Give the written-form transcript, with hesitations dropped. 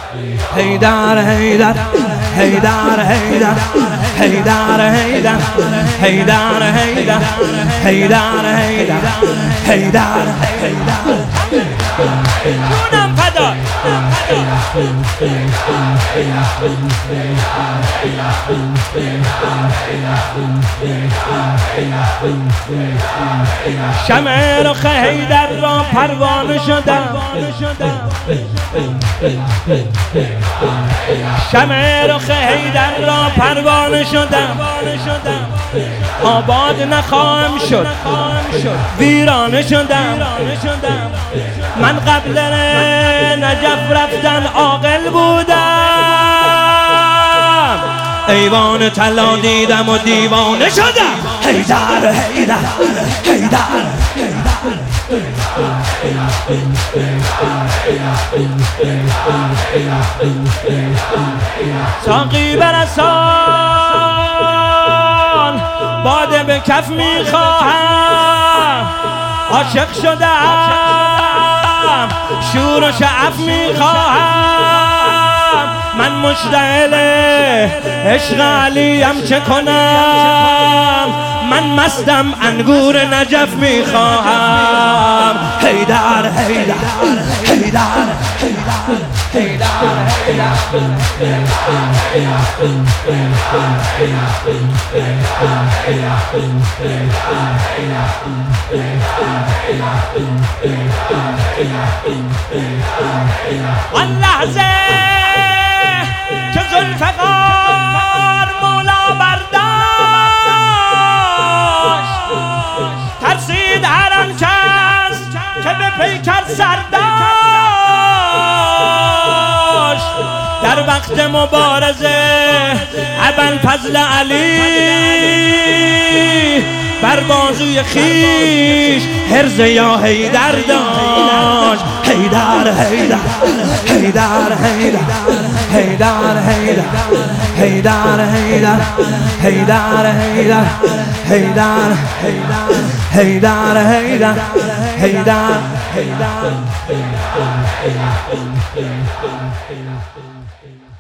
حیدر حیدر حیدر حیدر حیدر حیدر حیدر حیدر حیدر حیدر حیدر جونم فدا شمع رخ حیدر را پروانه شدم شمع رخ حیدر را پروانه شدم آباد نخواهم شد ویرانه شدم من قبل نجف رفتن عاقل بودم ایوان طلا دیدم و دیوانه شدم حیدر حیدر حیدر ساقی برسان باده به کف میخواهم عاشق شدم شور و شعف میخواهم من مشتعل عشق علیم چه کنم من مستم انگور نجف میخواهم حیدر حیدر حیدر آن لحظه که ذوالفقار مولا برداشت ترسید هر آن کس که به پیکر سرداشت در وقت مبارزه ابوالفضل علی بر بازوی خیش حرز یا حیدر داشت حیدر حیدر حیدر حیدر حیدر حیدر حیدر حیدر حیدر حیدر حیدر حیدر حیدر حیدر حیدر